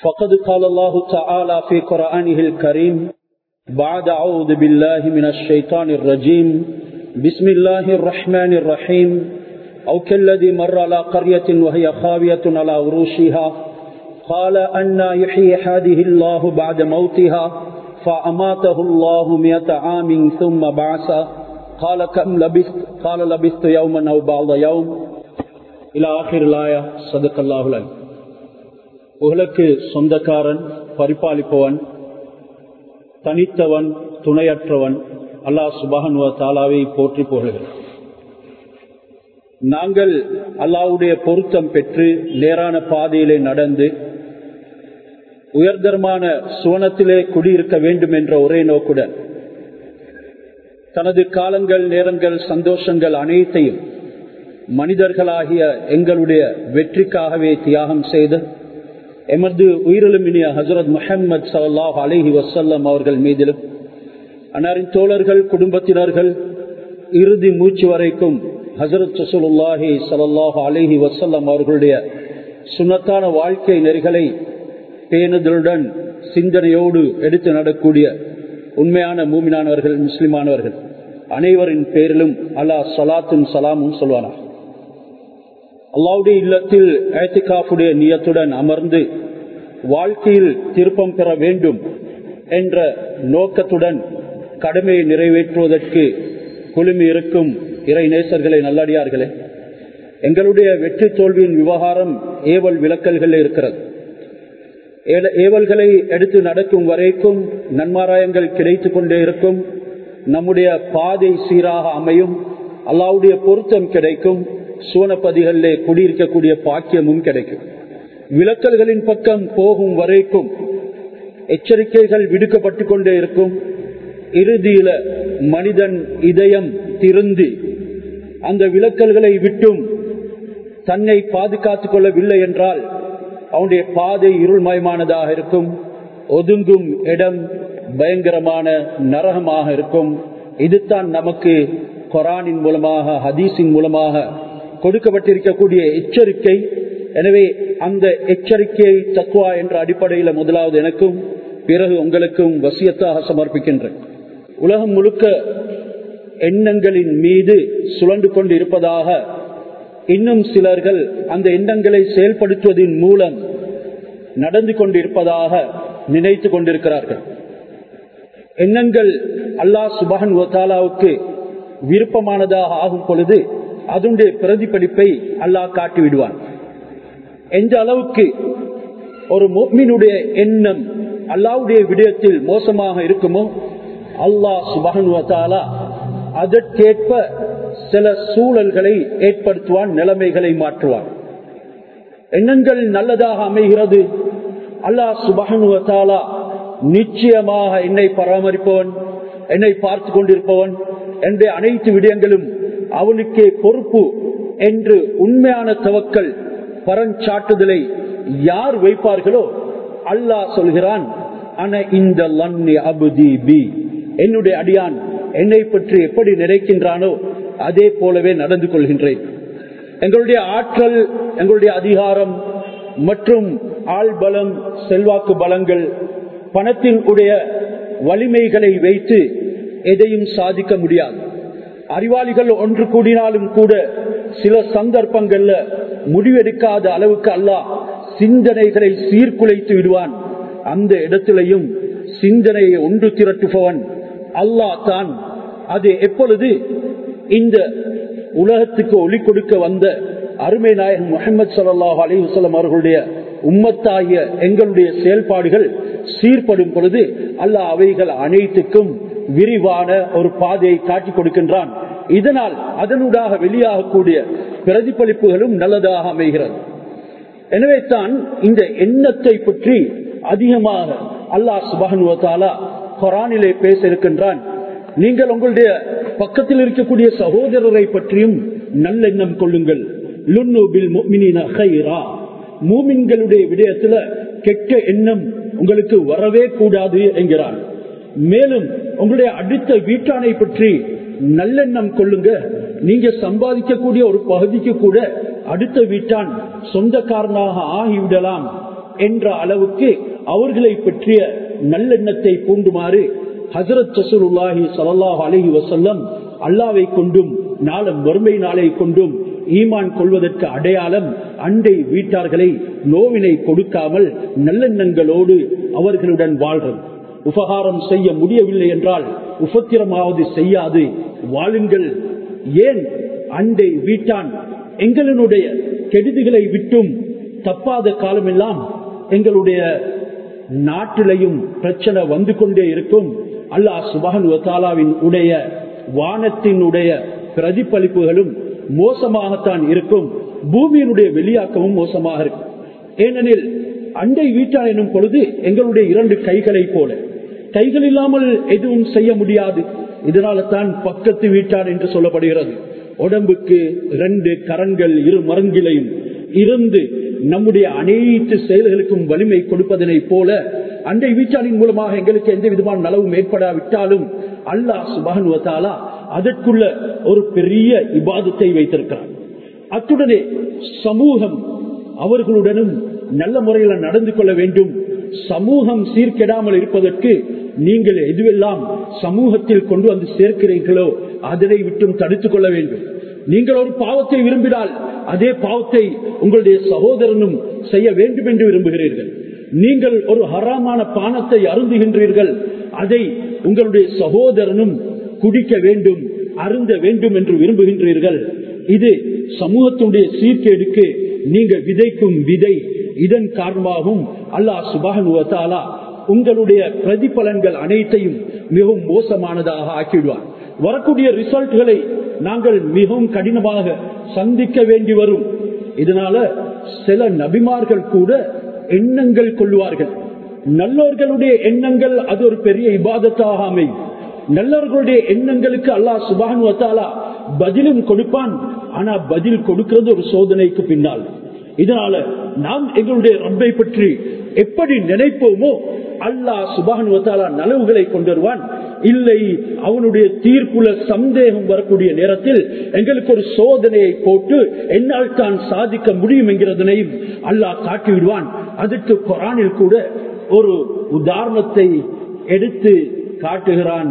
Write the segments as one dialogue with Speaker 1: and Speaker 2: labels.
Speaker 1: فقد قال الله تعالى في قرآنه الكريم بعد أعوذ بالله من الشيطان الرجيم بسم الله الرحمن الرحيم أو كالذي مر على قرية وهي خاوية على عروشها قال أنى يحيي هذه الله بعد موتها فأماته الله 100 عام ثم بعث قال كم لبثت قال لبثت يوما أو بعض يوم إلى آخر الآية صدق الله العليم. உலகுக்கு சொந்தக்காரன், பரிபாலிப்பவன், தனித்தவன், துணையற்றவன் அல்லாஹ் சுப்ஹானஹு வ தஆலாவை போற்றி புகழ்கிறோம். நாங்கள் அல்லாஹ்வுடைய பொருத்தம் பெற்று நேரான பாதையிலே நடந்து உயர்தரமான சுவனத்திலே குடியிருக்க வேண்டும் என்ற ஒரே நோக்குடன் தனது காலங்கள், நேரங்கள், சந்தோஷங்கள் அனைத்தையும் மனிதர்களாகிய எங்களுடைய வெற்றிக்காகவே தியாகம் செய்து எமது உயிரிலுமினிய ஹஜ்ரத் முஹம்மது ஸல்லல்லாஹு அலைஹி வஸல்லம் அவர்கள் மீதிலும் அன்னாரின் தோழர்கள், குடும்பத்தினர்கள் இறுதி மூச்சு வரைக்கும் ஹஜ்ரத் ரசூலுல்லாஹி ஸல்லல்லாஹு அலைஹி வஸல்லம் அவர்களுடைய சுன்னத்தான வாழ்க்கை நெறிகளை பேணுதலுடன் சிந்தனையோடு எடுத்து நடக்கூடிய உண்மையான மூமினானவர்கள், முஸ்லிமானவர்கள் அனைவரின் பேரிலும் அல்லாஹ் ஸலாத்தும் சலாமும் சொல்வானா. அல்லாஹ்வுடைய இல்லத்தில் இஅ்திகாஃபுடைய நியத்துடன் அமர்ந்து வாழ்க்கையில் திருப்பம் பெற வேண்டும் என்ற நோக்கத்துடன் கடமையை நிறைவேற்றுவதற்கு குழுமி இருக்கும் இறை நேசர்களே, நல்லடியார்களே, எங்களுடைய வெற்றி தோல்வியின் விவகாரம் ஏவல் விலக்கல்கள் இருக்கிறது. ஏவல்களை எடுத்து நடக்கும் வரைக்கும் நன்மாராயங்கள் கிடைத்துக் கொண்டே இருக்கும். நம்முடைய பாதை சீராக அமையும். அல்லாஹ்வுடைய பொருத்தம் கிடைக்கும். சுவனப்பதிகளிலே குடியிருக்கக்கூடிய பாக்கியமும் கிடைக்கும். விலக்கல்களின் பக்கம் போகும் வரைக்கும் எச்சரிக்கைகள் விடுக்கப்பட்டுக் கொண்டே இருக்கும். இறுதியில மனிதன் இதயம் திருந்தி அந்த விலக்கல்களை விட்டும் தன்னை பாதுகாத்துக் கொள்ளவில்லை என்றால் அவனுடைய பாதை இருள்மயமானதாக இருக்கும். ஒதுங்கும் இடம் பயங்கரமான நரகமாக இருக்கும். இதுதான் நமக்கு குர்ஆனின் மூலமாக, ஹதீஸின் மூலமாக கொடுக்கப்பட்டிருக்கக்கூடிய எச்சரிக்கை. எனவே அந்த எச்சரிக்கையை தக்வா என்ற அடிப்படையில் முதலாவது எனக்கும் பிறகு உங்களுக்கும் வசியத்தாக சமர்ப்பிக்கின்றேன். உலகம் முழுக்க எண்ணங்களின் மீது சுழன்று கொண்டு இருப்பதாக இன்னும் சிலர்கள் அந்த எண்ணங்களை செயல்படுத்துவதன் மூலம் நடந்து கொண்டிருப்பதாக நினைத்து கொண்டிருக்கிறார்கள். எண்ணங்கள் அல்லாஹ் சுப்ஹானஹு வ தஆலாவுக்கு விருப்பமானதாக ஆகும் பொழுது அதனுடைய பிரதிபலிப்பை அல்லாஹ் காட்டிவிடுவான். எந்த அளவுக்கு ஒரு முஃமினுடைய எண்ணம் அல்லாஹ்வுடைய விடயத்தில் மோசமாக இருக்குமோ அல்லாஹ் சுப்ஹானஹு வ தஆலா அதற்கேற்ப சில சூழல்களை ஏற்படுத்துவான், நிலைமைகளை மாற்றுவான். எண்ணங்கள் நல்லதாக அமைகிறது, அல்லாஹ் சுப்ஹானஹு வ தஆலா நிச்சயமாக என்னை பராமரிப்பவன், என்னை பார்த்து கொண்டிருப்பவன் என்ற அனைத்து விடயங்களும் அவனுக்கே பொறுப்பு என்று உண்மையான தவக்கல் பரஞ்சாட்டுதலை யார் வைப்பார்களோ அல்லாஹ் சொல்கிறான், அன இந்த லன்னி அபுதி பி, என்னுடைய அடியான் என்னை பற்றி எப்படி நினைக்கின்றானோ அதே போலவே நடந்து கொள்கின்றேன். எங்களுடைய ஆற்றல், எங்களுடைய அதிகாரம் மற்றும் ஆள் பலம், செல்வாக்கு பலங்கள், பணத்தின் உடைய வலிமைகளை வைத்து எதையும் சாதிக்க முடியாது. அறிவாளிகள் ஒன்று கூடினாலும் கூட சில சந்தர்ப்பங்கள்ல முடிவெடுக்காத அளவுக்கு அல்லாஹ் சிந்தனைகளை சீர்குலைத்து விடுவான். அந்த இடத்திலையும் சிந்தனையை ஒன்று திரட்டுபவன் அல்லாஹ் தான். அது எப்பொழுது இந்த உலகத்துக்கு ஒளி கொடுக்க வந்த அருமை நாயகம் முஹம்மது ஸல்லல்லாஹு அலைஹி வஸல்லம் அவர்களுடைய உம்மத்தாகிய எங்களுடைய செயல்பாடுகள் சீர்படும் பொழுது அல்லாஹ் அவைகள் அனைத்துக்கும் விரிவான ஒரு பாதையை காட்டிக் கொடுக்கின்றான். இதனால் அதனூடாக வெளியாகக்கூடிய பிரதிபலிப்புகளும் நல்லதாக அமைகிறது. எனவே தான் இந்த எண்ணத்தை பற்றி அதிகமாக அல்லாஹ் சுப்ஹானஹு வ தஆலா குர்ஆனிலே பேச இருக்கின்றான். நீங்கள் உங்களுடைய பக்கத்தில் இருக்கக்கூடிய சகோதரரை பற்றியும் நல்லெண்ணம் கொள்ளுங்கள். லுன்னு பில் முஃமினீன கைரா, மூமின்களுடைய விடயத்துல கெட்ட எண்ணம் உங்களுக்கு வரவே கூடாது என்கிறான். மேலும் உங்களுடைய அடுத்த வீட்டானை பற்றி நல்லெண்ணம் கொள்ளுங்க. நீங்க சம்பாதிக்கக்கூடிய ஒரு பகுதிக்கு கூட அடுத்த வீட்டான் சொந்தக்காரனாக ஆகிவிடலாம். என்ற அளவுக்கு அவர்களை பற்றிய நல்லெண்ணத்தை பூண்டுமாறு ஹஜ்ரத் ரசூலுல்லாஹி ஸல்லல்லாஹு அலைஹி வஸல்லம் அல்லாஹ்வை கொண்டும் நாளும் வறுமை நாளை கொண்டும் ஈமான் கொள்வதற்கு அடையாளம் அண்டை வீட்டார்களை நோவினை கொடுக்காமல் நல்லெண்ணங்களோடு அவர்களுடன் வாழ்றது. உபகாரம் செய்ய முடியவில்லை என்றால் உபத்திரமாவது செய்யாது வாழுங்கள். ஏன் அண்டை வீட்டான் எங்களுடைய கெடுதிகளை விட்டும் தப்பாத காலமெல்லாம் எங்களுடைய நாட்டிலையும் பிரச்சனை வந்து கொண்டே இருக்கும். அல்லாஹ் சுப்ஹானஹு வ தஆலாவின் உடைய வானத்தினுடைய பிரதிபலிப்புகளும் மோசமாகத்தான் இருக்கும். பூமியினுடைய வெளியாக்கமும் மோசமாக இருக்கும். ஏனெனில் அண்டை வீட்டான் எனும் பொழுது எங்களுடைய 2 கைகளை போல, கைகள் இல்லாமல் எதுவும் செய்ய முடியாது. இதனால தான் பக்கத்து வீட்டான் என்று சொல்லப்படுகிறது. உடம்புக்கு 2 கரங்கள் 2 மரங்கிலையும் இருந்து நம்முடைய அனைத்து செயல்களுக்கும் வலிமை கொடுப்பதனை போல அண்டை வீட்டாளின் மூலமாக எங்களுக்கு எந்த விதமான நலவும் ஏற்படாவிட்டாலும் அல்லாஹ் சுப்ஹானஹு வ தஆலா அதற்குள்ள ஒரு பெரிய இபாதத்தை வைத்திருக்கிறார். அத்துடனே சமூகம் அவர்களுடனும் நல்ல முறையில் நடந்து கொள்ள வேண்டும். சமூகம் சீர்கெடாமல் இருப்பதற்கு நீங்கள் எதுவெல்லாம் சமூகத்தில் கொண்டு வந்து சேர்க்கிறீர்களோ அதனை விட்டும் தடுத்துக் கொள்ள வேண்டும். நீங்கள் ஒரு பாவத்தை விரும்பினால் அதே பாவத்தை உங்களுடைய சகோதரனும் செய்ய வேண்டும் என்று விரும்புகிறீர்கள். நீங்கள் ஒரு ஹராமான பானத்தை அருந்துகின்றீர்கள், அதை உங்களுடைய சகோதரனும் குடிக்க வேண்டும், அருந்த வேண்டும் என்று விரும்புகின்றீர்கள். இது சமூகத்தினுடைய சீர்கேடுக்கு நீங்கள் விதைக்கும் விதை. இதன் காரணமாகவும் அல்லாஹ் சுப்ஹானஹு வ தஆலா உங்களுடைய பிரதிபலன்கள் அனைத்தையும் மிகவும் மோசமானதாக ஆக்கிவிடுவார். வரக்கூடிய ரிசல்ட்களை நாங்கள் மிகவும் கடினமாக சந்திக்க வேண்டி வரும். இதனால சில நபிமார்கள் கூட எண்ணங்கள் கொள்வார்கள். நல்லவர்களுடைய எண்ணங்கள் அது ஒரு பெரிய இபாதத்தாக அமையும். நல்லவர்களுடைய எண்ணங்களுக்கு அல்லாஹ் சுப்ஹானஹு வ தஆலா பதிலும் கொடுப்பான். ஆனா பதில் கொடுக்கிறது ஒரு சோதனைக்கு பின்னால். இதனால நாம் எங்களுடைய ரப்பை பற்றி எப்படி நினைப்போமோ அல்லாஹ் சுப்ஹானஹு வ தஆலா நலவுகளை கொண்டு வருவான். இல்லை அவனுடைய தீர்ப்புல சந்தேகம் வரக்கூடிய நேரத்தில் எங்களுக்கு ஒரு சோதனையை போட்டு என்னால் தான் சாதிக்க முடியும் என்கிறதனையும் அல்லாஹ் காட்டி விடுவான். அதற்கு குர்ஆனில் கூட ஒரு உதாரணத்தை எடுத்து காட்டுகிறான்.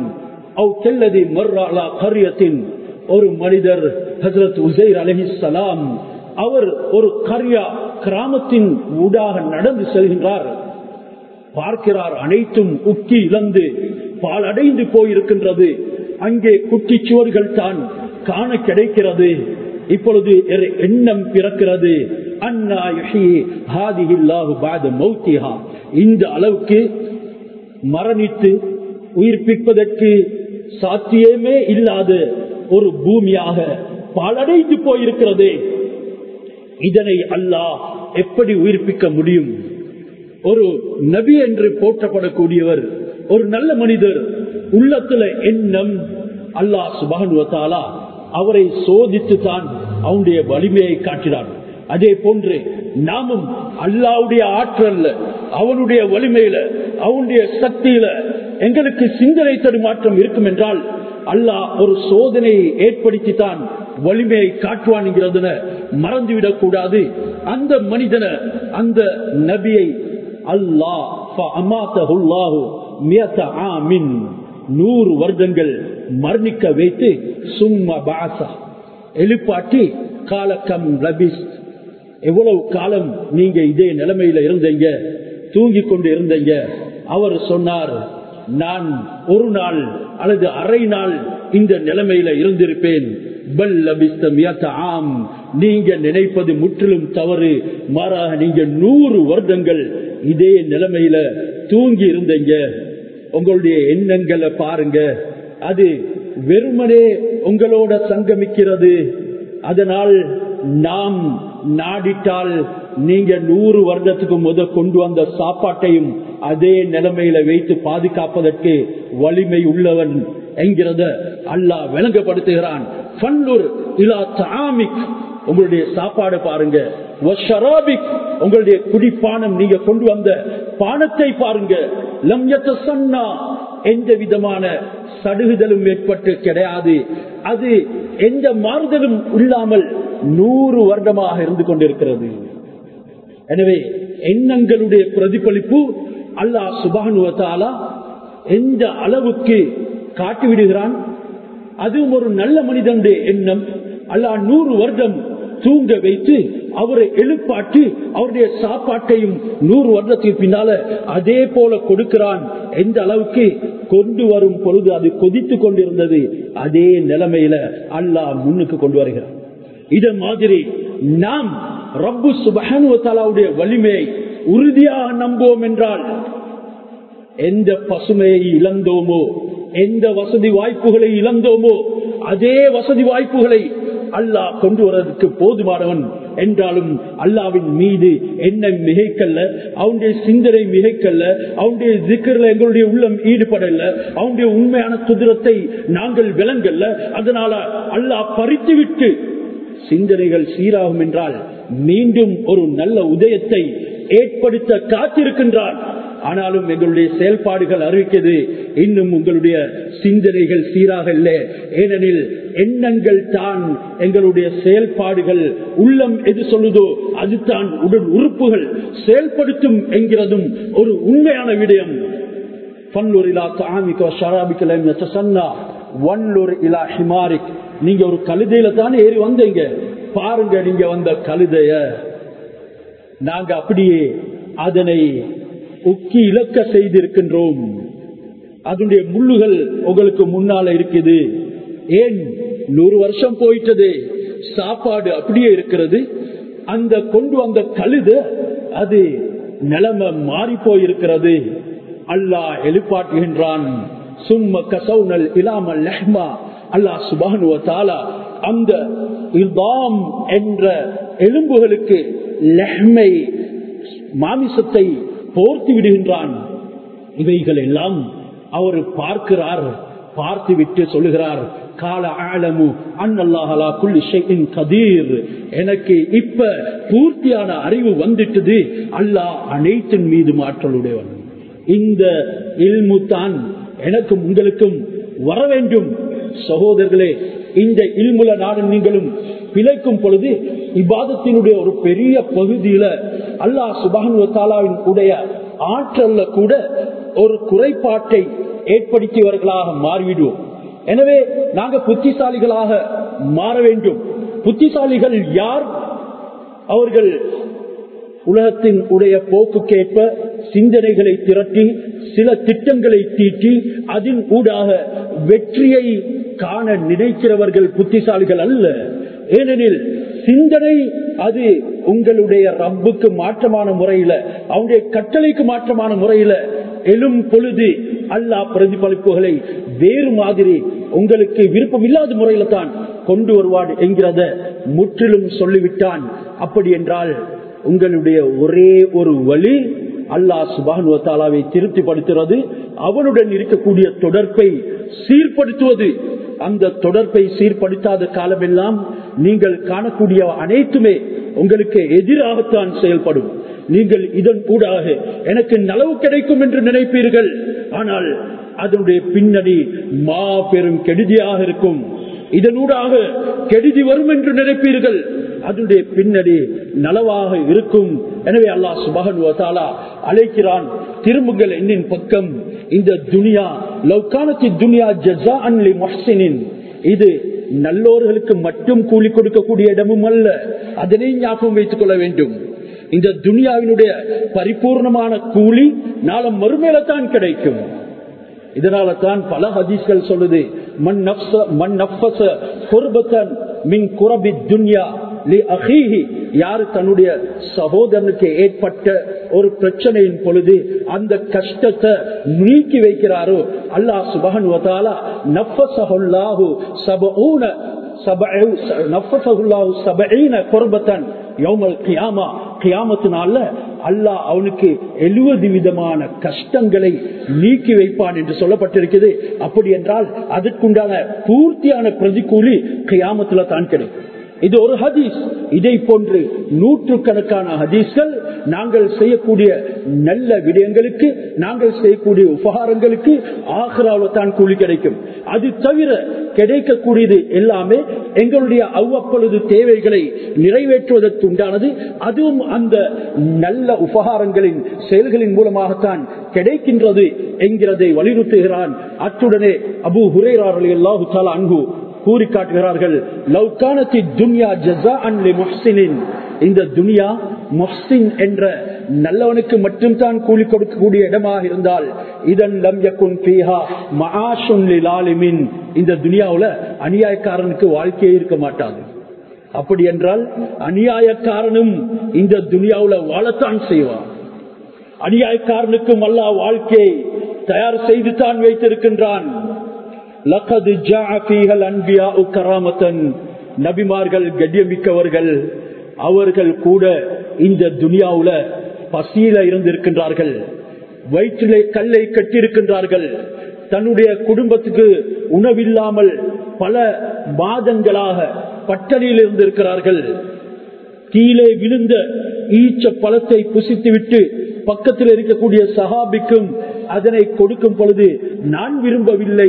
Speaker 1: ஒரு மனிதர் ஹஜ்ரத் உஸைர் அலைஹிஸ்ஸலாம் அவர் ஒரு கிராமத்தின் ஊடாக நடந்து செல்கின்றார். பார்க்கிறார் அனைத்தும் உக்கி இழந்து பால் அடைந்து போயிருக்கின்றது. அங்கே குட்டிச்சுவர்கள் தான் காண கிடைக்கிறது. இப்பொழுது எண்ணம் பிறக்கிறது, அன்னா யுஹ்யி ஹாதிஹில்லாஹு பஅத மௌத்திஹா, இந்த அளவுக்கு மரணித்து உயிர்ப்பிப்பதற்கு சாத்தியமே இல்லாத ஒரு பூமியாக பாலடைந்து போயிருக்கிறது. இதனை அல்லாஹ் எப்படி உயிர்ப்பிக்க முடியும்? ஒரு நபி என்று போற்றப்படக்கூடியவர், ஒரு நல்ல மனிதர், உள்ளத்துல எண்ணம். அல்லாஹ் சுப்ஹானஹு வ தஆலா அவரை சோதித்து தான் அவனுடைய வலிமையை காட்டினார். அதே போன்று நாமும் அல்லாஹ்வுடைய ஆற்றல்ல, அவனுடைய வலிமையில, அவனுடைய சக்தியில எங்களுக்கு சிந்தனை தடுமாற்றம் இருக்கும் என்றால் அல்லாஹ் ஒரு சோதனையை ஏற்படுத்தித்தான் வலிமையை காட்டுவான் என்கிறதுன மறந்துவிடக் கூடாது. அந்த மனிதனை, அந்த நபியை அல்லாஹ் 100 வருடங்கள் மரணிக்க வைத்து சும்மா பாசா எழுப்பாட்டி காலக்கம் லபிஸ், எவ்வளவு காலம் நீங்க இதே நிலைமையில இருந்தீங்க, தூங்கிக் கொண்டு இருந்தீங்க? அவர் சொன்னார், நான் ஒரு நாள் அல்லது அரை நாள் இந்த நிலைமையில இருந்திருப்பேன். நீங்க நினைப்பது முற்றிலும் தவறு. மாறாக நீங்க 100 வருடங்கள் இதே நிலைமையில தூங்கி இருந்தீங்க. உங்களுடைய எண்ணங்களை பாருங்க, அது வெறுமனே உங்களோட சங்கமிக்கிறது. அதனால் நாம் நாடிட்டால் நீங்க 100 வருடத்துக்கு முதல் கொண்டு வந்த சாப்பாட்டையும் அதே நிலைமையில வைத்து பாதுகாப்பதற்கு வலிமை உள்ளவன் என்கிறத அல்லாஹ் விளங்கப்படுத்துகிறான். உங்களுடைய சாப்பாடு பாருங்க, உங்களுடைய குடிப்பானம், நீங்க கொண்டு வந்த பானத்தை பாருங்க. லம் யத்தசன்னா, எந்த விதமான சடுகுதலும் ஏற்பட்டு கிடையாது. அது எந்த மாறுதலும் இல்லாமல் 100 வருடமாக இருந்து கொண்டிருக்கிறது. எனவே எண்ணங்களுடைய பிரதிபலிப்பு அல்லாஹ் சுப்ஹானஹு வ தஆலா எந்த அளவுக்கு காட்டிவிடுகிறான். அதுவும் ஒரு நல்ல மனிதனுடைய எண்ணம். அல்லாஹ் 100 வருடம் தூங்க வைத்து அவரை எழுப்பாட்டி அவருடைய சாப்பாட்டையும் 100 வருடத்துக்கு பின்னால அதே போல கொடுக்கிறான். எந்த அளவுக்கு கொண்டு வரும் பொழுது அது கொதித்து கொண்டிருந்தது, அதே நிலைமையில அல்லாஹ் முன்னுக்கு கொண்டு வருகிறான். இத மாதிரி நாம் ரப்பு சுப்ஹானஹு வ தஆலாவுடைய வலிமையை உறுதியாக நம்புவோம் என்றால், எந்த பசுமையை இழந்தோமோ, எந்த வசதி வாய்ப்புகளை இழந்தோமோ, அதே வசதி வாய்ப்புகளை அல்லாஹ் கொண்டு வருவதற்கு போதுமானவன் என்றாலும் அல்லாவின் மீது எண்ணம் மிகைக்கல்ல, அவனுடைய சிந்தனை மிகைக்கல்ல, அவனுடைய திக்ர்ல எங்களுடைய உள்ளம் ஈடுபடல, அவனுடைய உண்மையான குதிரத்தை நாங்கள் விளங்கல்ல. அதனால அல்லாஹ் பறித்துவிட்டு சிந்தனைகள் சீராகும் என்றால் மீண்டும் ஒரு நல்ல உதயத்தை ஏற்படுத்த காத்திருக்கின்றான். ஆனாலும் எங்களுடைய செயல்பாடுகள் அறிவிக்கிறது, இன்னும் உங்களுடைய சிந்தனைகள் சீராக இல்லை. ஏனெனில் எண்ணங்கள் தான் எங்களுடைய செயல்பாடுகள், உள்ளம் எது சொல்லுதோ அதுதான் உடல் உறுப்புகள் செயல்படுத்தும் என்கிறதும் ஒரு உண்மையான விடயம். நீங்க ஒரு கழுதையில தான் ஏறி வந்தீங்க, பாருங்க நீங்க வந்த கழுதைய, நாங்க அப்படியே அதனை உக்கி இழக்க செய்திருக்கின்றோம். அதனுடைய முள்ளுகள் உங்களுக்கு முன்னால இருக்குது. ஏன் 100 வருஷம் போயிட்டது, சாப்பாடு அப்படியே இருக்கிறது. அந்த கொண்டு வந்த கழுத அது நிலைமை மாறி போயிருக்கிறது. அல்லாஹ் எழுப்பாட்டுகின்றான். சும்ம கசௌனல் இலாமல் லஹ்மா. அல்லாஹ் சுப்ஹானஹு வ தஆலா அந்த இதாம் என்ற எலும்புகளுக்கு லஹ்மை மாமிசத்தை போர்த்தி விடுகின்றான். இவைகள் எல்லாம் அவர் பார்க்கிறார். பார்த்து விட்டு சொல்லுகிறார், கால ஆலமு அன்னல்லாஹ் அலா குல்லி ஷைஇன் கதீர். எனக்கு இப்ப பூர்த்தியான அறிவு வந்துட்டது, அல்லாஹ் அனைத்தின் மீது ஆற்றலுடையவன். இந்த இல்மு தான் எனக்கும் உங்களுக்கும் வர வேண்டும். சகோதரர்களே, இந்த இல்முல நானும் நீங்களும் பிழைக்கும் பொழுது இபாதத்தினுடைய ஒரு பெரிய பகுதியில அல்லாஹ் சுப்ஹானஹு வ தஆலாவின் உடைய ஆற்றல்ல கூட ஒரு குறைபாட்டை ஏற்படுத்தியவர்களாக மாறிவிடுவோம். எனவே நாங்க புத்திசாலிகளாக மாற வேண்டும். புத்திசாலிகள் யார்? அவர்கள் உலகத்தின் உடைய போக்குக்கேற்ப சிந்தனைகளை திரட்டி சில திட்டங்களை தீட்டி அதன் ஊடாக வெற்றியை காண நினைக்கிறவர்கள் புத்திசாலிகள் அல்ல. ஏனெனில் சிந்தனை அது உங்களுடைய ரப்புக்கு மாற்றமான முறையில, அவனுடைய கட்டளைக்கு மாற்றமான முறையில எழும் பொழுது அல்லாஹ் பிரதிபலிப்புகளை வேறு மாதிரி உங்களுக்கு விருப்பம் இல்லாத முறையில தான் கொண்டு வருவான் என்கிறத முற்றிலும் சொல்லிவிட்டான். அப்படி என்றால் உங்களுடைய ஒரே ஒரு வழி அல்லாஹ் சுப்ஹானஹு வ தஆலாவை திருப்திப்படுத்துவது, அவனுடன் இருக்கக்கூடிய தொடர்பை சீர்படுத்துவது. அந்த தொடர்பை சீர்படுத்தாத காலமெல்லாம் நீங்கள் காணக்கூடிய அனைத்துமே உங்களுக்கு எதிராகத்தான் செயல்படும். நீங்கள் இதன் கூடாக எனக்கு நலவு கிடைக்கும் என்று நினைப்பீர்கள், ஆனால் அதனுடைய பின்னணி மாபெரும் கெடுதியாக இருக்கும். இதனூடாக கெடுதி வரும் என்று நினைப்பீர்கள், அதனுடைய பின்னணி நலவாக இருக்கும். எனவே அல்லாஹ் சுப்ஹானஹு வ தஆலா அழைக்கிறான், திரும்புங்கள் என்னின் பக்கம். இந்த துனியா லவ்கானத்தி துனியா ஜஸாஅன் லி முஹ்ஸினின், இது நல்லோர்களுக்கு மட்டும் கூலி கொடுக்கக்கூடிய இடமும் அல்ல. அதனை ஞாபகம் வைத்துக் கொள்ள வேண்டும். இந்த துனியாவினுடைய பரிபூர்ணமான கூலி நாளை மறுமையில தான் கிடைக்கும். இதனால தான் பல ஹதீஸ்கள் சொல்லுது, மன் நஃபஸ குர்பத்தன் மின் குரபி துன்யா லி அஹீஹி, யாரு தன்னுடைய சகோதரனுக்கு ஏற்பட்ட ஒரு பிரச்சனையின் பொழுது அந்த கஷ்டத்தை நீக்கி வைக்கிறாரோ, அல்லாஹ் சுப்ஹானஹு வ தஆலா நஃபஸஹுல்லாஹு சபஈன குர்பத்தன் யௌமல் கியாமா, கியாமத்து நாள்ல அல்லாஹ் அவனுக்கு 70 விதமான கஷ்டங்களை நீக்கி வைப்பான் என்று சொல்லப்பட்டிருக்கிறது. அப்படி என்றால் அதற்குண்டான பூர்த்தியான பிரதிகூலி கியாமத்துல தான் கிடைக்கும். இது ஒரு ஹதீஸ். இதை போன்று நூற்றுக்கணக்கான ஹதீஸ்கள் நாங்கள் செய்யக்கூடிய நல்ல விடயங்களுக்கு, நாங்கள் செய்யக்கூடிய உபகாரங்களுக்கு ஆகிராவில் தான் கூலி கிடைக்கும். அது தவிர கிடைக்கக்கூடியது எல்லாமே எங்களுடைய அவ்வப்பொழுது தேவைகளை நிறைவேற்றுவதற்கு உண்டானது. அதுவும் அந்த நல்ல உபகாரங்களின் செயல்களின் மூலமாகத்தான் கிடைக்கின்றது என்கிறதை வலியுறுத்துகிறான். அத்துடனே அபூ ஹுரைரா ரலியல்லாஹு தஆலா அன்ஹு கூறி காட்டுகிறார்கள், லவ் கானத்தி துன்யா ஜஸாஅன் லிமுஹ்ஸினின், இந்த துனியா முஹ்ஸின் என்ற நல்லவனுக்கு மட்டும்தான் கூலி கொடுக்கக்கூடிய இடமாக இருந்தால், இதன் லம் யகுன் ஃபீஹா மஆஷுன் லிலாலிமின், இந்த துனியாவுல அநியாயக்காரனுக்கு வாழ்க்கையே இருக்க மாட்டாது. அப்படி என்றால் அநியாயக்காரனும் இந்த துனியாவுல வாழத்தான் செய்வான். அநியாயக்காரனுக்கும் அல்லாஹ் வாழ்க்கையை தயார் செய்து தான் வைத்திருக்கின்றான். லகத் ஜாஅ ஃபீஹல் அன்பியாஉ கராமத்தன், நபிமார்கள் கண்ணியமிக்கவர்கள், அவர்கள் கூட இந்த துனியாவுல பசியில இருந்திருக்கின்றார்கள், வயிற்றிலே கல்லை கட்டியிருக்கின்றார்கள், தன்னுடைய குடும்பத்துக்கு உணவில்லாமல் பல மாதங்களாக பட்டணியில் இருந்திருக்கிறார்கள். கீழே விழுந்த ஈச்ச பழத்தை புசித்துவிட்டு பக்கத்தில் இருக்கக்கூடிய சஹாபிக்கும் அதனை கொடுக்கும் பொழுது நான் விரும்பவில்லை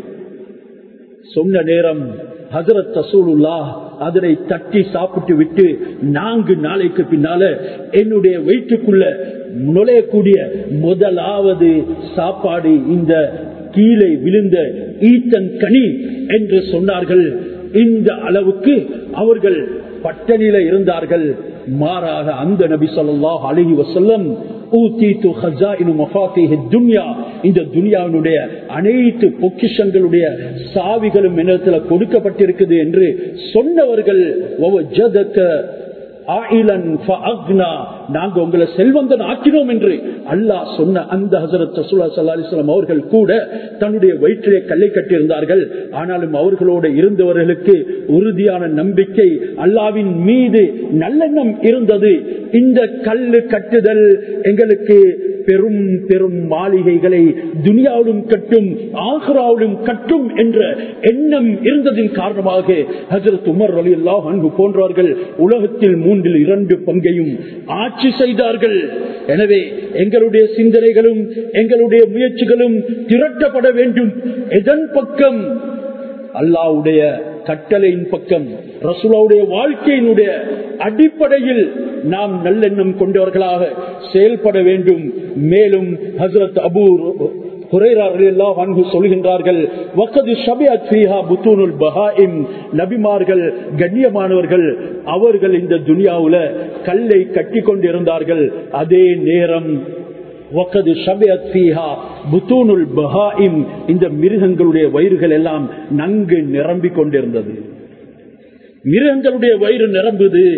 Speaker 1: சொன்ன நேரம் ஹஜ்ரத் ரசூலுல்லாஹ் அதனை தட்டி சாப்பிட்டு விட்டு 4 நாளைக்கு பின்னால என்னுடைய வயிற்றுக்குள்ள நுழையக்கூடிய முதலாவது சாப்பாடு இந்த கீழே விழுந்த ஈத்தன் கனி என்று சொன்னார்கள். இந்த அளவுக்கு அவர்கள் பட்டணியில இருந்தார்கள். மாறாக அந்த நபி ஸல்லல்லாஹு அலைஹி வஸல்லம் ஊதீது ஹஸாயினு மஃபாத்திஹித் துன்யா, இந்த துன்யாவினுடைய அனைத்து பொக்கிஷங்களுடைய சாவிகளும் என்னிடத்தில் கொடுக்கப்பட்டிருக்குது என்று சொன்னவர்கள், வவஜதக ஆயிலன் ஃபஅக்னா, நாங்க உங்களை செல்வந்தன் ஆக்கினோம் என்று அல்லாஹ் சொன்ன அந்த ஹஜ்ரத் ரசூலுல்லாஹி ஸல்லல்லாஹு அலைஹி வஸல்லம் அவர்கள் கூட தன்னுடைய வயிற்றிலே கல்லை கட்டியிருந்தார்கள். ஆனாலும் அவர்களோடு இருந்தவர்களுக்கு உறுதியான நம்பிக்கை, அல்லாஹ்வின் மீது நல்லெண்ணம் இருந்தது. இந்த கல்லு கட்டுதல் எங்களுக்கு பெரும் பெரும் மாளிகைகளை துனியாவிலும் கட்டும் ஆகிராவிலும் கட்டும் என்ற எண்ணம் இருந்ததின் காரணமாக ஹஜ்ரத் உமர் ரலியல்லாஹு அன்ஹு போன்றவர்கள் உலகத்தில் 2 பங்கையும் ஆட்சி செய்தார்கள். எனவே எங்களுடைய சிந்தனைகளும் எங்களுடைய முயற்சிகளும் திரட்டப்பட வேண்டும். எதன் பக்கம்? அல்லாஹ்வுடைய கட்டளையின் பக்கம், ரசூலுல்லாஹ்வுடைய வாழ்க்கையினுடைய அடிப்படையில் நாம் நல்லெண்ணம் கொண்டவர்களாக செயல்பட வேண்டும். மேலும் ஹஜ்ரத் அபூ ஹுரைரா ரலியல்லாஹு அன்ஹு சொல்கின்றார்கள், வகத் ஷபிஅத் ஃபீஹா புதூனுல் பஹாயிம், நபிமார்கள் கண்ணியமானவர்கள் அவர்கள் இந்த துனியாவுல கல்லை கட்டி கொண்டிருந்தார்கள். அதே நேரம் வகத் ஷபிஅத் ஃபீஹா புதூனுல் பஹாயிம், இந்த மிருகங்களுடைய வயிறுகள் எல்லாம் நன்கு நிரம்பிக் கொண்டிருந்தது. மிருகங்களுடைய வயிறு நிரம்புது.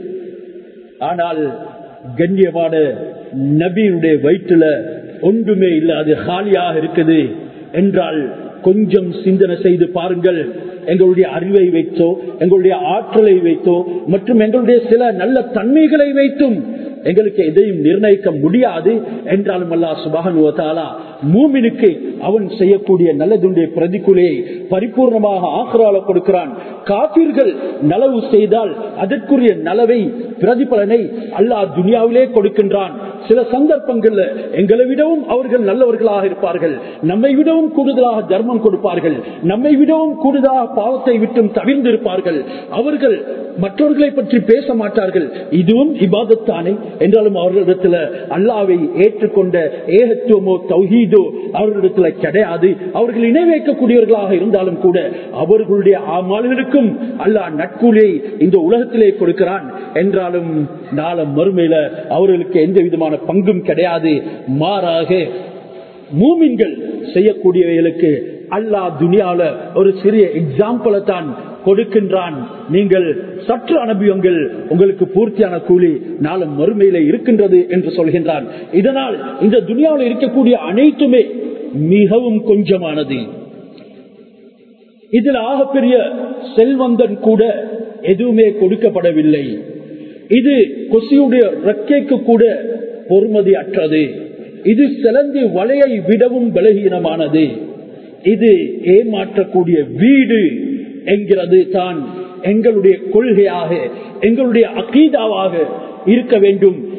Speaker 1: ஆனால் கண்ணியமான நபியுடைய வயிற்றுல ஒன்றுமே இல்லை, அது காலியாக இருக்குது என்றால் கொஞ்சம் சிந்தனை செய்து பாருங்கள். எங்களுடைய அறிவை வைத்தோ எங்களுடைய ஆற்றலை வைத்தோ மற்றும் எங்களுடைய சில நல்ல தன்மைகளை வைத்தும் எங்களுக்கு எதையும் நிர்ணயிக்க முடியாது. என்றாலும் அல்லாஹ் சுப்ஹானஹு வ தஆலா மூமினுக்கு அவன் செய்யக்கூடிய நல்லதுடைய பிரதிகூலையை பரிபூர்ணமாக ஆக்ரால கொடுக்கிறான். காபிர்கள் நலவு செய்தால் அதற்குரிய நலவை பிரதிபலனை அல்லாஹ் துனியாவிலே கொடுக்கின்றான். சில சந்தர்ப்பங்கள்ல எங்களை விடவும் அவர்கள் நல்லவர்களாக இருப்பார்கள், நம்மை விடவும் கூடுதலாக தர்மம் கொடுப்பார்கள், நம்மை விடவும் கூடுதலாக பாவத்தை விட்டும் தவிர்ந்திருப்பார்கள். அவர்கள் மற்றவர்களை பற்றி பேச மாட்டார்கள். இதுவும் இபாதத்தானே என்றாலும் அவர்களிடத்தில் அல்லாஹ்வை ஏற்றுக்கொண்ட ஏகத்துவமோ தௌஹீதோ அவர்களிடத்தில் கிடையாது. அவர்கள் இணை வைக்கக்கூடியவர்களாக இருந்தாலும் கூட அவர்களுடைய அமல்களுக்கும் அல்லாஹ் நட்கூலியை இந்த உலகத்திலே கொடுக்கிறான். என்றாலும் நாளை மறுமையில அவர்களுக்கு எந்த விதமான பங்கும் கிடையாது. மாறாக மூமின்கள் செய்யக்கூடியவைகளுக்கு அல்லாஹ் துனியால ஒரு சிறிய எக்ஸாம்பிளை தான் கொடுக்கின்றான். நீங்கள் சற்று அனுபவங்கள் உங்களுக்கு பூர்த்தியான கூலி நாளும் மறுமையில இருக்கின்றது என்று சொல்கின்றான். இதனால் இந்த துனியாவில் இருக்கக்கூடிய அனைத்துமே மிகவும் கொஞ்சமானது. இதில் ஆகப்பெரிய செல்வந்தன் கூட எதுவுமே கொடுக்கப்படவில்லை. இது கொசியுடைய ரெக்கைக்கு கூட பொறுமதி அற்றது. இது சிலந்தி வலையை விடவும் பலகீனமானது. இது ஏமாற்றக்கூடிய வீடு என்கிறது தான் எங்களுடைய கொள்கையாக எங்களுடைய அகீதாவாக இருக்க வேண்டும்.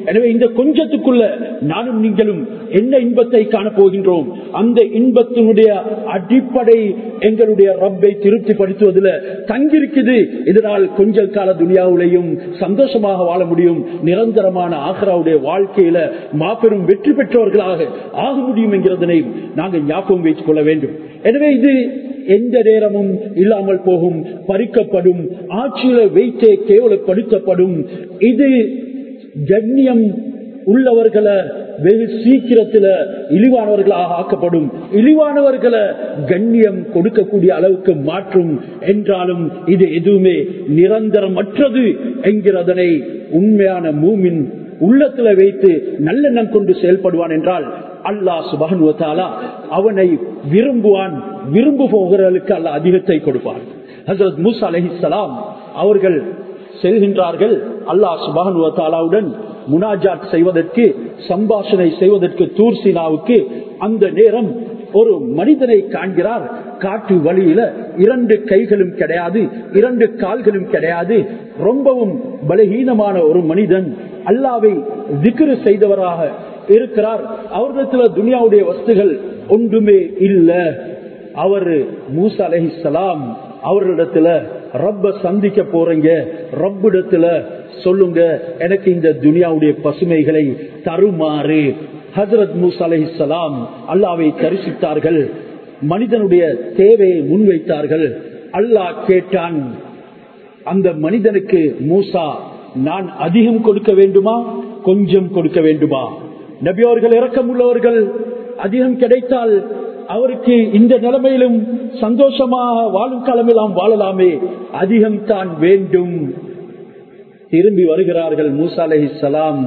Speaker 1: எனவே இந்த கொஞ்சத்துக்குள்ள நானும் நீங்களும் என்ன இன்பத்தை காணப்போகின்றோம்? அந்த இன்பத்தினுடைய அடிப்படை எங்களுடைய ரப்பை திருப்திப்படுத்துவதில் தங்கிருக்குது. இதனால் கொஞ்ச கால துனியாவிலையும் சந்தோஷமாக வாழ முடியும். நிரந்தரமான ஆக்ராவுடைய வாழ்க்கையில மாபெரும் வெற்றி பெற்றவர்களாக ஆக முடியும் என்கிறதனை நாங்கள் ஞாபகம் வைத்துக் கொள்ள வேண்டும். எனவே இது எந்த நேரமும் இல்லாமல் போகும், பறிக்கப்படும், ஆட்சியில வைத்தே கேவலப்படுத்தப்படும். இது கண்ணியம் உள்ளவர்களை வெகு சீக்கிரத்தில் இழிவானவர்களாக ஆக்கப்படும். இழிவானவர்களை கண்ணியம் கொடுக்கக்கூடிய அளவுக்கு மாற்றும். என்றாலும் இது எதுவுமே நிரந்தரமற்றது என்கிறதனை உண்மையான மூமின் உள்ளத்துல வைத்து நல்லெண்ணம் கொண்டு செயல்படுவான் என்றால் அல்லாஹ் சுப்ஹானஹு வ தஆலா அவனை விரும்புவான். விரும்புபவர்களுக்கு அல்லாஹ் அதிகத்தை கொடுப்பான். ஹஜ்ரத் மூசா அலைஹிஸ்ஸலாம் அவர்கள் செல்கின்றார்கள் அல்லாஹ் சுப்ஹானஹு வ தஆலாவுடன் முனாஜாத் செய்வதற்கு, சம்பாஷணை செய்வதற்கு தூர் சீனாவுக்கு. அந்த நேரம் ஒரு மனிதனை காண்கிறார். காட்டு வழியில 2 கைகளும் கிடையாது, 2 கால்களும் கிடையாது, ரொம்பவும் பலகீனமான ஒரு மனிதன். அல்லாஹ்வை திக்ர் செய்தவராக இருக்கிறார். அவரிடத்துல துனியாவுடைய வஸ்துகள் ஒன்றுமே இல்ல. அவர் மூசா அலைஹிஸ்ஸலாம் அவர்களிடத்துல ரப்ப சந்திக்க போறீங்க, ரப்பிடத்துல சொல்லுங்க எனக்கு இந்த துனியாவுடைய பசுமைகளை தருமாறு. ஹஜ்ரத் மூசா அலைஹிஸ்ஸலாம் அல்லாஹ்வை தரிசித்தார்கள். மனிதனுடைய தேவையை முன்வைத்தார்கள். அல்லாஹ் கேட்டான் அந்த மனிதனுக்கு, மூசா நான் அதிகம் கொடுக்க வேண்டுமா, கொஞ்சம் கொடுக்க வேண்டுமா? நபி அவர்கள் இரக்கம் உள்ளவர்கள். அதிகம் கிடைத்தால் அவருக்கு இந்த நிலைமையிலும் சந்தோஷமாக வாழும் காலமெல்லாம் வாழலாமே, அதிகம் தான் வேண்டும். திரும்பி வருகிறார்கள் மூசா அலைஹிஸ்ஸலாம்.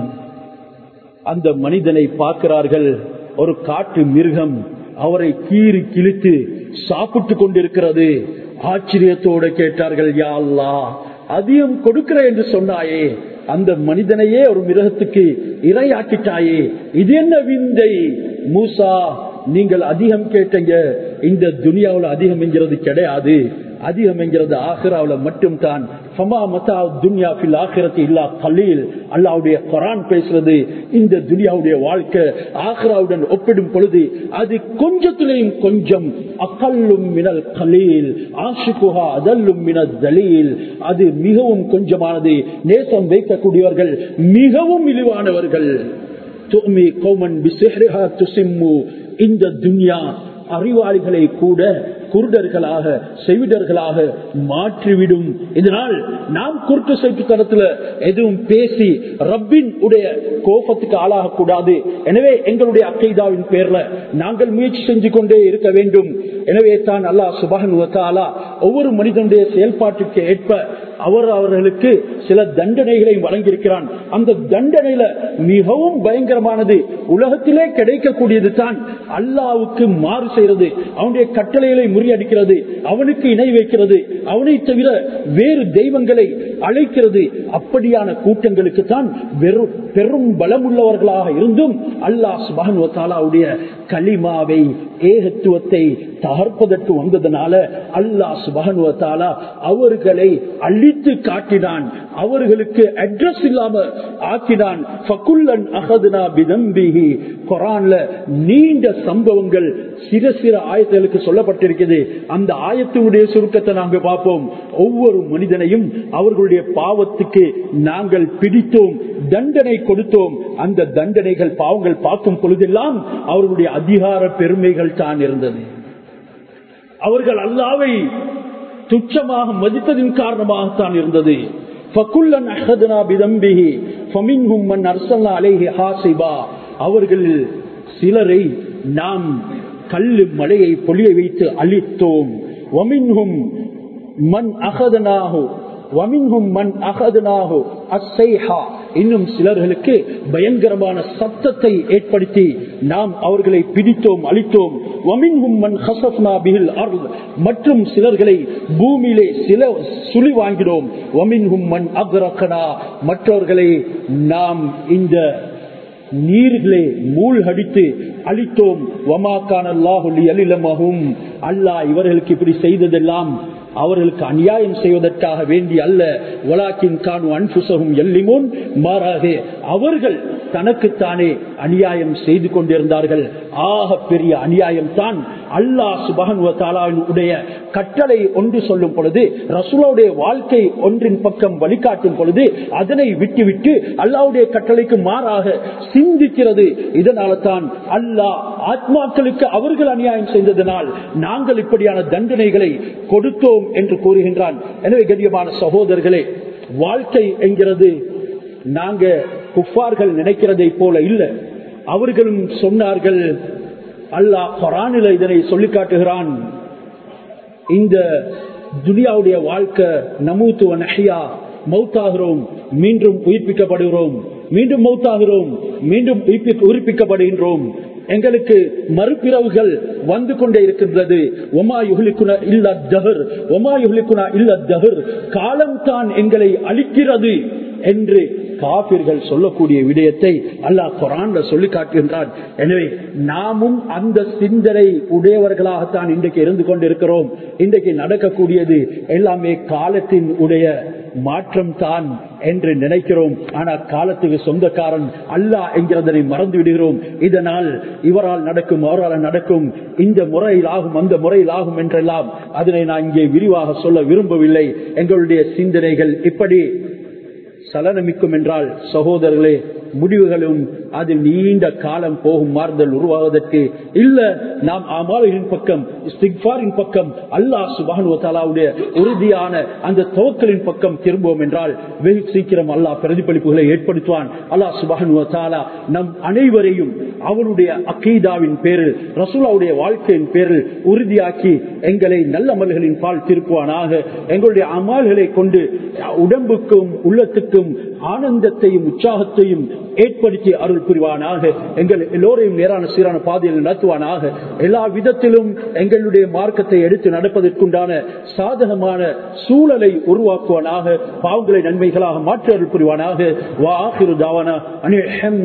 Speaker 1: அந்த மனிதனை பார்க்கிறார்கள். ஒரு காட்டு மிருகம் அவரை கீறி கிழித்து சாப்பிட்டு கொண்டிருக்கிறது. ஆச்சரியத்தோடு கேட்டார்கள், யா அல்லாஹ், அதிகம் கொடுக்கிற என்று சொன்னாயே, அந்த மனிதனையே ஒரு மிருகத்துக்கு இரையாக்கிட்டாயே, இது என்ன விந்தை? மூசா, நீங்கள் அதிகம் கேட்டீங்க. இந்த துனியாவுல அதிகம் என்கிறது கிடையாது. அதிகம் என்கிறது ஆகிராவுல மட்டும் தான். அல்லாஹ்வுடைய குர்ஆன் பேசுறது இந்த துனியாவுடைய வாழ்க்கை ஆகிராவுடன் ஒப்பிடும் பொழுது அது கொஞ்சத்திலேயும் கொஞ்சம். அகல்லும் மினல் கலீல் ஆஷிகுஹா அதல்லும் மினல் தலீல். அது மிகவும் கொஞ்சமானது. நேசம் வைக்கக்கூடியவர்கள் மிகவும் இழிவானவர்கள். துமி கௌமன் பிசிஹ்ரிஹா துசிம்மு. இந்த துன்யா அறிவாளிகளை கூட குருடர்களாக செவிடர்களாக மாற்றிவிடும். இதனால் நாம் குறுக்கு சைட்டு தரத்துல எதுவும் பேசி ரப்பின் உடைய கோபத்துக்கு ஆளாக கூடாது. எனவே எங்களுடைய அக்கைதாவின் பேர்ல நாங்கள் முயற்சி செஞ்சு கொண்டே இருக்க வேண்டும். எனவே தான் அல்லாஹ் சுப்ஹானஹு வ தஆலா ஒவ்வொரு மனிதனுடைய செயல்பாட்டுக்கு ஏற்ப அவர்களுக்கு சில தண்டனைகளை வழங்கியிருக்கிறான். அந்த தண்டனையில மிகவும் பயங்கரமானது, உலகத்திலே கிடைக்கக்கூடியது தான் அல்லாஹ்வுக்கு மாறு செய்யறது, அவனுடைய கட்டளைகளை முறியடிக்கிறது, அவனுக்கு இணை வைக்கிறது, அவனை தவிர வேறு தெய்வங்களை அழைக்கிறது. அப்படியான கூட்டங்களுக்கு தான் பெரும் பலமுள்ளவர்களாக இருந்தும் அல்லாஹ் சுப்ஹானஹு வ தஆலாவுடைய கலிமாவை, ஏகத்துவத்தை தகர்ப்பதற்கு வந்ததனால அல்லாஹ் சுப்ஹானஹு வ தஆலா அவர்களை அழித்து காட்டினான். அவர்களுக்கு அட்ரஸ் இல்லாம ஆக்கினான். ஃபகுல்லன் அஹதுனா பிதம்பிஹி. குர்ஆன்ல நீண்ட சம்பவங்கள் சில ஆயத்துகளுக்கு சொல்லப்பட்டிருக்கிறது. அந்த ஆயத்தினுடைய சுருக்கத்தை நாங்கள் பார்ப்போம். ஒவ்வொரு மனிதனையும் அவர்களுடைய பாவத்துக்கு நாங்கள் பிடித்தோம், தண்டனை கொடுத்தோம். அந்த தண்டனைகள், பாவங்கள் பார்க்கும் பொழுதெல்லாம் அவர்களுடைய அதிகார பெருமைகள் தான் இருந்தது. அவர்கள் அல்லாஹ்வை துச்சமாக மதித்ததின் காரணமாகத்தான் இருந்தது. ஃபகுல்லன் அஹதுனா பிதம்பிஹி ஃபமின்ஹும் மன் அர்ஸல்னா அலைஹி ஹாஸிபா. அவர்களில் சிலரை நாம் கல்லு மலையை பொழிய வைத்து அழித்தோம். வமின்ஹும் மன் அஹதுனாஹு வமின்ஹும் மன் அஹதுனாஹு அஸ்ஸைஹா. இன்னும் சிலர்களுக்கு பயங்கரமான சத்தத்தை ஏற்படுத்தி நாம் அவர்களை பிடித்தோம், அழித்தோம். வமின்ஹும் மன் ஹஸஃப்னா பிஹில் அர்த். மற்றும் சிலர்களை பூமியிலே சுழி வாங்கினோம். வமின்ஹும் மன் அக்ரக்னா. மற்றவர்களை நாம் இந்த நீர்களே மூழ்கடித்து அழித்தோம். வமா கான அல்லாஹு லியலிலமஹும். அல்லாஹ் இவர்களுக்கு இப்படி செய்ததெல்லாம் அவர்களுக்கு அநியாயம் செய்வதற்காக வேண்டி அல்ல, வலாக்கின் கானு அன்ஃபுஸஹும் யல்லிமூன், மாறாக அவர்கள் தனக்குத்தானே அநியாயம் செய்து கொண்டிருந்தார்கள். ஆக பெரிய அநியாயம் தான் அல்லாஹ் சுப்ஹானஹு வ தஆலாவுடைய கட்டளை ஒன்று சொல்லும் பொழுது, ரசூலுடைய வாழ்க்கை ஒன்றின் பக்கம் வழிகாட்டும் பொழுது அதனை விட்டுவிட்டு அல்லாஹ்வுடைய கட்டளைக்கு மாறாக சிந்திக்கிறது. இதனால தான் அல்லாஹ் ஆத்மாக்களுக்கு அவர்கள் அநியாயம் செய்ததனால் நாங்கள் இப்படியான தண்டனைகளை கொடுத்தோம் என்று கூறுகின்றான். எனவே கண்ணியமான சகோதரர்களே, வாழ்க்கை என்கிறது நாங்க குஃபார்கள் நினைக்கிறதை போல இல்ல. அவர்களும் சொன்னார்கள், அல்லாஹ் குர்ஆனில் இதனை சொல்லி காட்டுகிறான், இந்த துனியாவுடைய வாழ்க்கை நமூத்து வ நஹ்யா, மௌத்தாகிறோம், மீண்டும் உயிர்ப்பிக்கப்படுகிறோம், மீண்டும் மௌத்தாகிறோம், மீண்டும் உயிர்ப்பிக்கப்படுகின்றோம், எங்களுக்கு மறுபிறவுகள் வந்து கொண்டே இருக்கின்றது. ஒமா யுஹ்லிகுனா இல்லா தஹர், ஒமா யுஹ்லிகுனா இல்லா தஹர், காலம் தான் எங்களை அழிக்கிறது என்று காபிர்கள் சொல்லக்கூடிய விடயத்தை அல்லாஹ் குர்ஆன்ல சொல்லி காட்டுகின்றான். எனவே நாமும் அந்த சிந்தனை உடையவர்களாகத்தான் இன்றைக்கு இருந்து கொண்டிருக்கிறோம். இன்றைக்கு நடக்கக்கூடியது எல்லாமே காலத்தின் உடைய மாற்றம் தான் என்று நினைக்கிறோம். ஆனால் காலத்துக்கு சொந்தக்காரன் அல்லாஹ் என்கிறதனை மறந்து விடுகிறோம். இதனால் இவரால் நடக்கும், அவரால் நடக்கும், இந்த முறையில் ஆகும், அந்த முறையில் ஆகும் என்றெல்லாம் அதனை நான் இங்கே விரிவாக சொல்ல விரும்பவில்லை. எங்களுடைய சிந்தனைகள் இப்படி சலனமிக்கும் என்றால் சகோதரர்களே, முடிவுகளும் அது நீண்ட காலம் போகும். மாறுதல் உருவாவதற்கு இல்ல, நாம் அமாலின் பக்கம், இஸ்திக்ஃபாரின் பக்கம், அல்லாஹ் சுப்ஹானஹு வ தஆலாவுடைய உறுதியான அந்த தவக்கலின் பக்கம் திரும்புவோம் என்றால் வெகு சீக்கிரம் அல்லாஹ் பிரதிபலிப்புகளை ஏற்படுத்துவான். அல்லாஹ் சுப்ஹானஹு வ தஆலா நம் அனைவரையும் அவனுடைய அகீதாவின் பேரில், ரசூலுடைய வாழ்க்கையின் பேரில் உறுதியாக்கி எங்களை நல்ல அமல்களின் பால் திருப்புவானாக. எங்களுடைய அமல்களை கொண்டு உடம்புக்கும் உள்ளத்துக்கும் ஆனந்தத்தையும் உற்சாகத்தையும் ஏற்படுத்தி அருள் புரிவானாக. எங்கள் எல்லோரையும் நேரான சீரான பாதையில் நடத்துவானாக. எல்லா விதத்திலும் எங்களுடைய மார்க்கத்தை எடுத்து நடப்பதற்குண்டான சாதகமான சூழலை உருவாக்குவானாக. பாவங்களை நன்மைகளாக மாற்றி அருள் புரிவானாக. வா ஆகிரு தாவானா அனில்